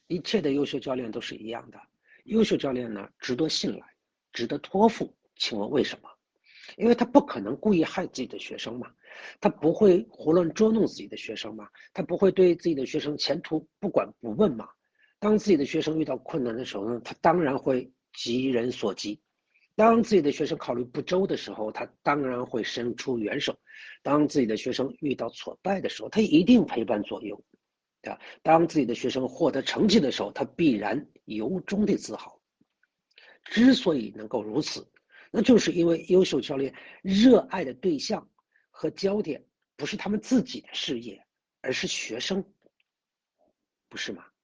一切的优秀教练都是一样的。优秀教练呢，值得信赖，值得托付。请问为什么？因为他不可能故意害自己的学生嘛，他不会胡乱捉弄自己的学生嘛，他不会对自己的学生前途不管不问嘛。当自己的学生遇到困难的时候呢，他当然会急人所急。当自己的学生考虑不周的时候，他当然会伸出援手；当自己的学生遇到挫败的时候，他一定陪伴左右。对吧？当自己的学生获得成绩的时候，他必然由衷的自豪。之所以能够如此，那就是因为优秀教练热爱的对象和焦点不是他们自己的事业，而是学生，不是吗？